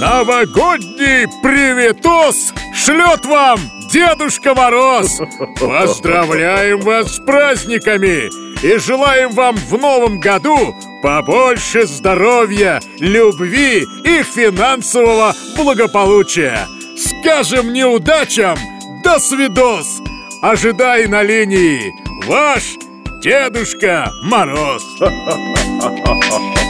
Новогодний приветос шлет вам Дедушка Мороз! Поздравляем вас с праздниками и желаем вам в новом году побольше здоровья, любви и финансового благополучия! Скажем неудачам до свидос! Ожидай на линии! Ваш Дедушка Мороз!